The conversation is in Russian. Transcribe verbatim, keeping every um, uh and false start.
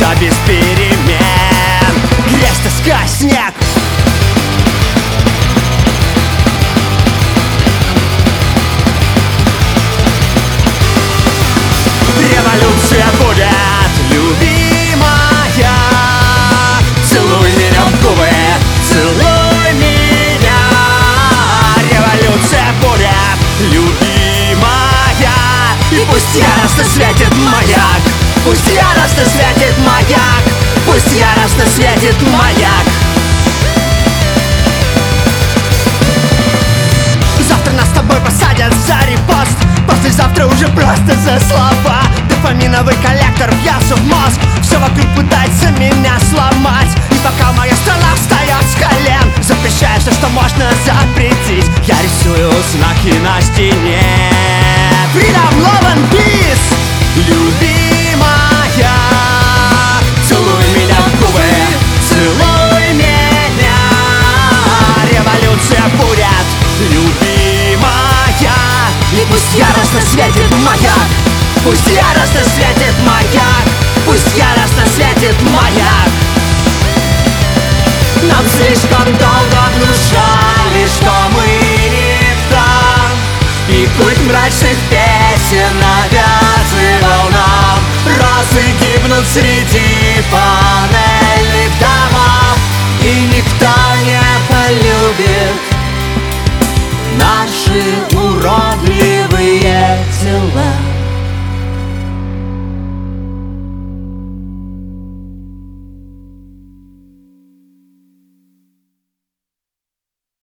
небо без перемен. Грязь, тоска, снег. Революция будет, любимая. Целуй меня в губы, целуй меня. Революция будет, любимая. И пусть яростно светит маяк, пусть яростно светит маяк, пусть яростно светит маяк. Завтра нас с тобой посадят за репост, послезавтра уже просто за слова. Дофаминовый коллектор въелся в мозг, все вокруг пытается меня сломать. И пока моя страна встает с колен, запрещая все, что можно запретить, я рисую знаки на стене. Freedom, love and peace, любимая. Целуй меня в губы, целуй меня. Революция будет, любимая. И пусть яростно светит маяк, пусть яростно светит маяк, пусть яростно светит маяк. Нам слишком долго внушали, что мы не там, и культ мрачных песен навязывал нам. Розы гибнут среди панельных домов, и никто не полюбит наши уродливые тела.